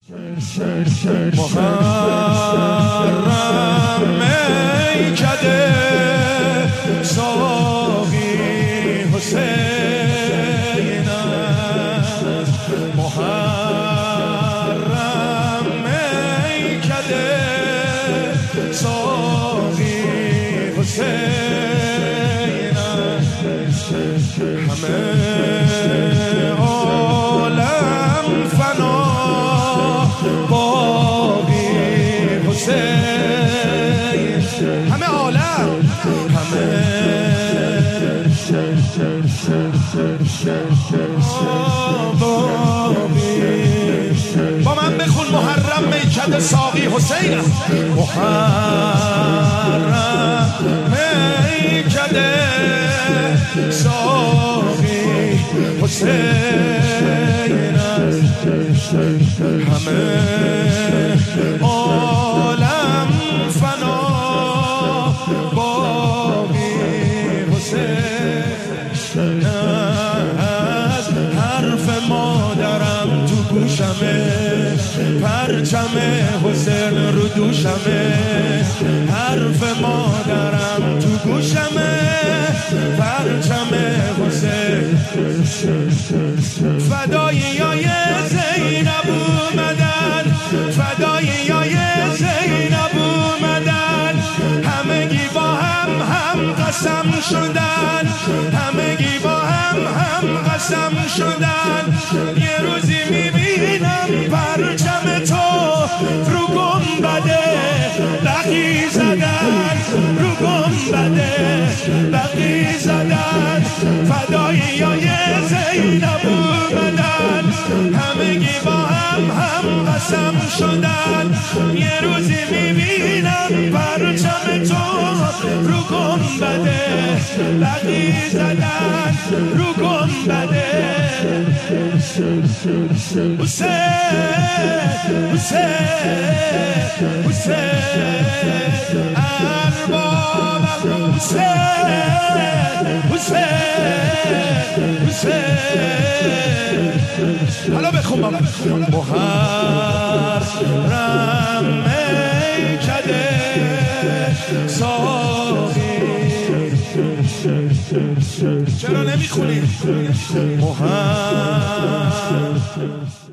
محرم میکده ساقی حسین است، محرم میکده ساقی حسین است. همه عالم فنا باقی حسین، همه عالم، همه با من بخون محرم میکده ساقی حسین، محرم میکده ساقی حسین است. همه عالم فنا باقی حسین است. حرف مادرم تو گوشمه، پرچم حسین رو دوشمه. حرف مادرم تو گوشمه، پرچم حسین. فداییای زینب اومدن، فداییای زینب اومدن. همگی با هم قسم شدن، همگی با هم قسم شدن. یه روزی میبینم پرچم تو رو گنبده بقی زدن، رو گنبده بقی زدن. فداییای زینب اومدن، همگی با هم قسم شدن. یه روزی میبینم پرچم تو رو گنبده بقی زدن، رو گنبده. حسین حسین حسین اربابم، حسین حسین حسین. حالا بخون بابا. محرم میکده ساقی. چرا نمیخونی؟ محرم